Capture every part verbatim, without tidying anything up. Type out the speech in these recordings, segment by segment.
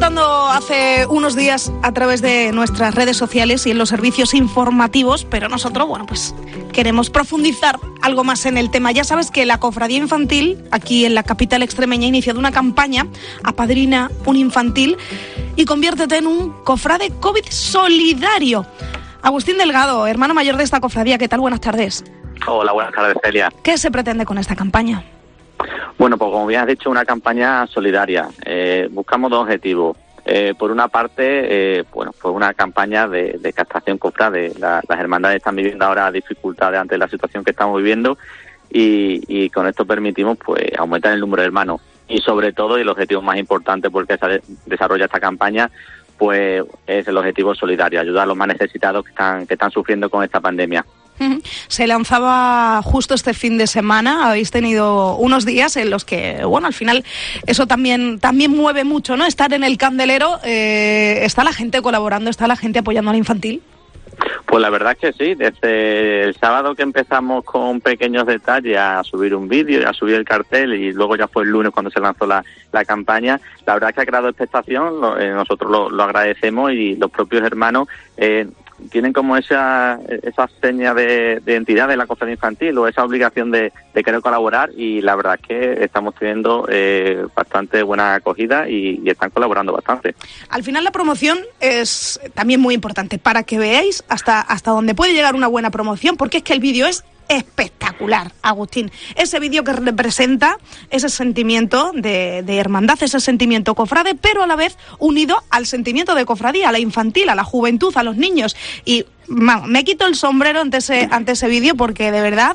contando hace unos días a través de nuestras redes sociales y en los servicios informativos, pero nosotros, bueno, pues queremos profundizar algo más en el tema. Ya sabes que la Cofradía Infantil, aquí en la capital extremeña, ha iniciado una campaña Apadrina un infantil y conviértete en un cofrade COVID solidario. Agustín Delgado, hermano mayor de esta cofradía, ¿qué tal? Buenas tardes. Hola, buenas tardes, Celia. ¿Qué se pretende con esta campaña? Bueno, pues como bien has dicho, una campaña solidaria. Eh, buscamos dos objetivos. Eh, por una parte, eh, bueno, pues una campaña de, de castración cofrade. La, las hermandades están viviendo ahora dificultades ante la situación que estamos viviendo y, y con esto permitimos pues aumentar el número de hermanos. Y sobre todo, y el objetivo más importante porque se desarrolla esta campaña, pues es el objetivo solidario, ayudar a los más necesitados que están, que están sufriendo con esta pandemia. Se lanzaba justo este fin de semana, habéis tenido unos días en los que, bueno, al final eso también también mueve mucho, ¿no? Estar en el candelero, eh, ¿está la gente colaborando, está la gente apoyando a la infantil? Pues la verdad es que sí, desde el sábado que empezamos con pequeños detalles a subir un vídeo, a subir el cartel y luego ya fue el lunes cuando se lanzó la, la campaña, la verdad es que ha creado expectación, lo, eh, nosotros lo, lo agradecemos y los propios hermanos eh, tienen como esa esa seña de, de identidad de la cofradía infantil o esa obligación de, de querer colaborar y la verdad es que estamos teniendo eh, bastante buena acogida y, y están colaborando bastante. Al final la promoción es también muy importante para que veáis hasta, hasta dónde puede llegar una buena promoción, porque es que el vídeo es espectacular, Agustín. Ese vídeo que representa ese sentimiento de, de hermandad, ese sentimiento cofrade, pero a la vez unido al sentimiento de cofradía, a la infantil, a la juventud, a los niños. Y bueno, me quito el sombrero ante ese, ante ese vídeo porque de verdad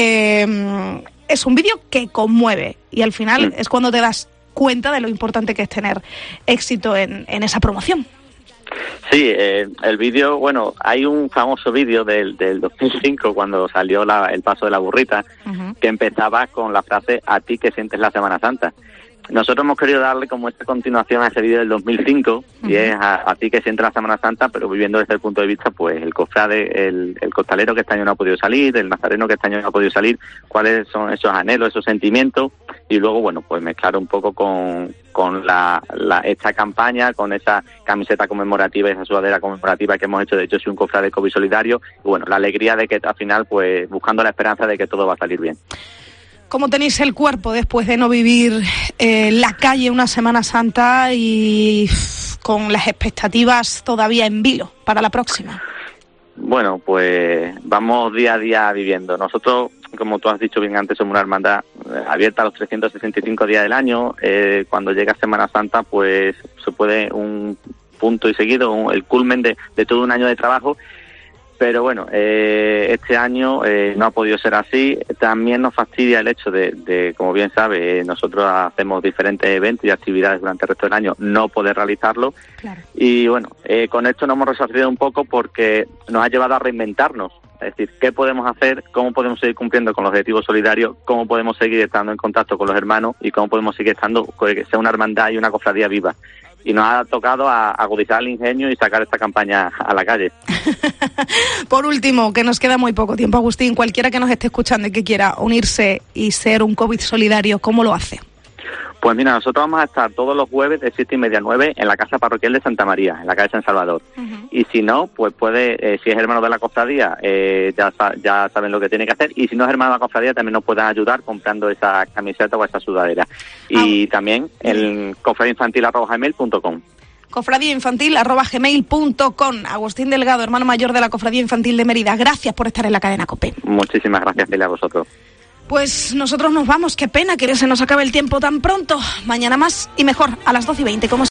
eh, es un vídeo que conmueve y al final es cuando te das cuenta de lo importante que es tener éxito en, en esa promoción. Sí, eh, el vídeo, bueno, hay un famoso vídeo del, del dos mil cinco cuando salió la, el paso de la burrita, uh-huh. que empezaba con la frase "a ti que sientes la Semana Santa". Nosotros hemos querido darle como esta continuación a ese vídeo del dos mil cinco, uh-huh. y es a, a ti que sientes la Semana Santa, pero viviendo desde el punto de vista, pues, el cofrade, el, el costalero que este año no ha podido salir, el nazareno que este año no ha podido salir, cuáles son esos anhelos, esos sentimientos, y luego, bueno, pues mezclar un poco con, con la, la esta campaña, con esa camiseta conmemorativa, esa sudadera conmemorativa que hemos hecho de Yo soy un cofrade COVID solidario, y bueno, la alegría de que al final, pues, buscando la esperanza de que todo va a salir bien. ¿Cómo tenéis el cuerpo después de no vivir en eh, la calle una Semana Santa y con las expectativas todavía en vilo para la próxima? Bueno, pues vamos día a día viviendo. Nosotros, como tú has dicho bien antes, somos una hermandad abierta a los trescientos sesenta y cinco días del año. Eh, cuando llega Semana Santa, pues se puede un punto y seguido, un, el culmen de, de todo un año de trabajo. Pero bueno, eh, este año eh, no ha podido ser así. También nos fastidia el hecho de, de como bien sabe, eh, nosotros hacemos diferentes eventos y actividades durante el resto del año, no poder realizarlo. Claro. Y bueno, eh, con esto nos hemos resarcido un poco porque nos ha llevado a reinventarnos. Es decir, ¿qué podemos hacer? ¿Cómo podemos seguir cumpliendo con los objetivos solidarios? ¿Cómo podemos seguir estando en contacto con los hermanos? ¿Y cómo podemos seguir estando, que sea una hermandad y una cofradía viva? Y nos ha tocado a, agudizar el ingenio y sacar esta campaña a la calle. Por último, que nos queda muy poco tiempo, Agustín, cualquiera que nos esté escuchando y que quiera unirse y ser un COVID solidario, ¿cómo lo hace? Pues mira, nosotros vamos a estar todos los jueves de siete y media a nueve en la Casa Parroquial de Santa María, en la calle San Salvador. Uh-huh. Y si no, pues puede, eh, si es hermano de la cofradía, eh, ya, ya saben lo que tiene que hacer. Y si no es hermano de la cofradía, también nos pueden ayudar comprando esa camiseta o esa sudadera. Y ah. también el cofradiainfantil arroba gmail punto com. cofradiainfantil arroba gmail punto com. Agustín Delgado, hermano mayor de la Cofradía Infantil de Mérida. Gracias por estar en la cadena COPE. Muchísimas gracias, Celia, a vosotros. Pues nosotros nos vamos, qué pena que se nos acabe el tiempo tan pronto. Mañana más y mejor, a las doce y veinte, como